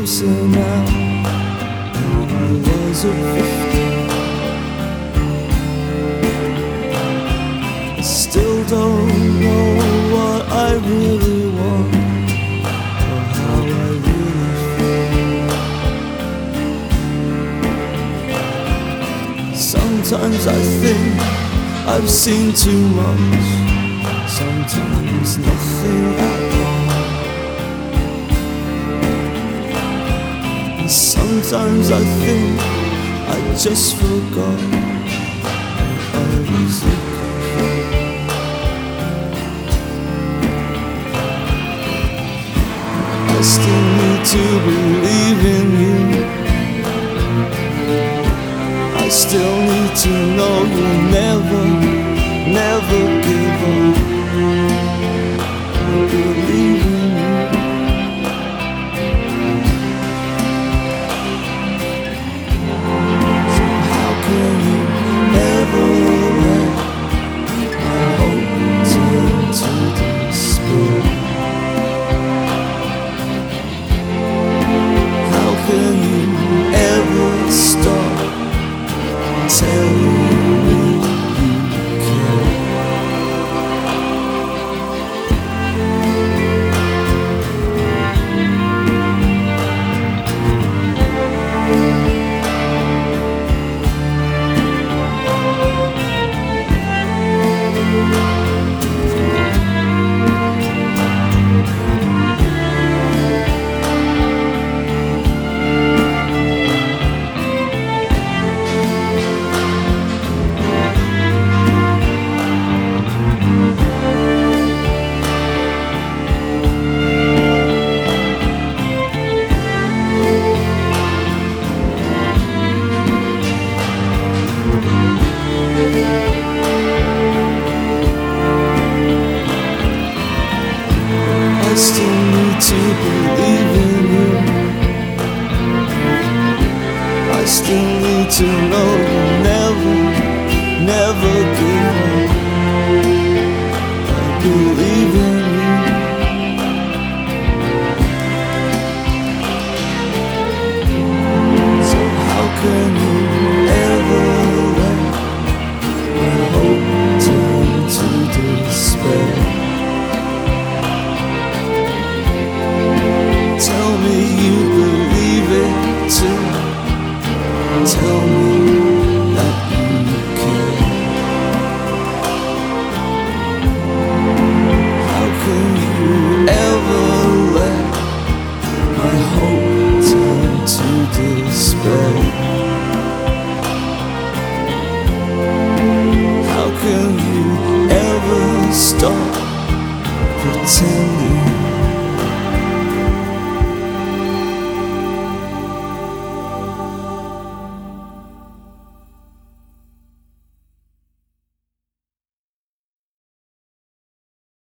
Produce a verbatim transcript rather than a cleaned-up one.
closer now than I was at fifteen. I still don't know what I really want or how I really feel. Sometimes I think I've seen too much, sometimes nothing at all. And sometimes I think I just forgot what I was looking for. I still need to believe in you. I still need to know you'll never, never give up. I believe in you. So how can you ever let my hope turn to despair? How can you ever stop telling me you care? I still need to believe in you. I still need to know you'll never, never give up. I believe in you. So how can you ever let my hope turn to despair? Tell me you believe it too. Tell me that you care. How can you ever let my hope turn to despair? How can you ever stop pretending